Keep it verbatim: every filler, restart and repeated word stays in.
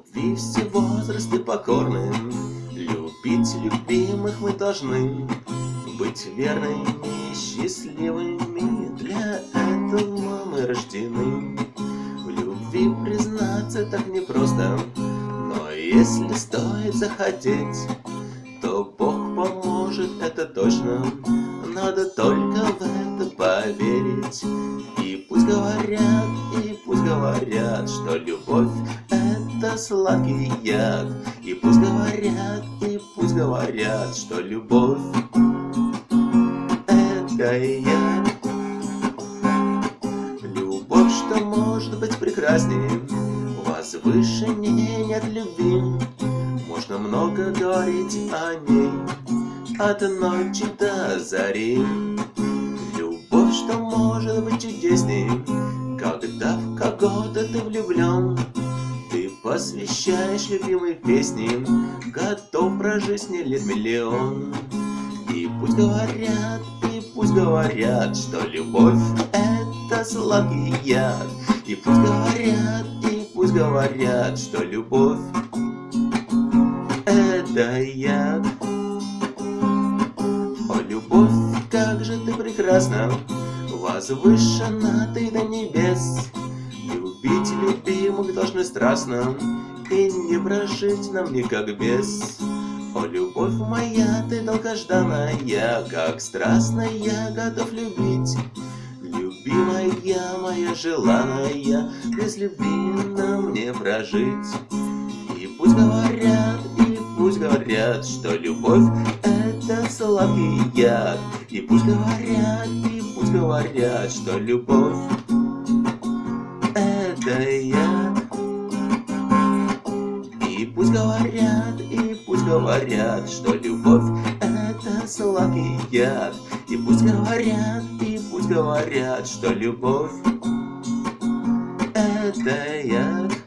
Любви все возрасты покорны, любить любимых мы должны, быть верными и счастливыми, для этого мы рождены. В любви признаться так непросто, но если стоит захотеть, то Бог поможет, это точно. Надо только в это поверить. И пусть говорят, и пусть говорят, что любовь — это сладкий яд. И пусть говорят, и пусть говорят, что любовь — это яд. Любовь, что может быть прекраснее, возвышеннее нет любви. Можно много говорить о ней, от ночи до зари. Любовь, что может быть чудесней, когда в кого-то ты влюблен. Ты посвящаешь любимой песни, готов прожить с ней лет миллион. И пусть говорят, и пусть говорят, что любовь — это сладкий яд. И пусть говорят, и пусть говорят, что любовь — это яд. О, любовь, как же ты прекрасна, возвышена ты до небес. Любить любимых должны страстно, и не прожить нам никак без. О, любовь моя, ты долгожданная, как страстно я готов любить. Любимая моя желанная, без любви нам не прожить. И пусть говорят, и пусть говорят, что любовь — это сладкий яд. И пусть говорят, и пусть говорят, что любовь — это яд. И пусть говорят, и пусть говорят, что любовь — это сладкий яд. И пусть говорят, и пусть говорят, что любовь — это яд.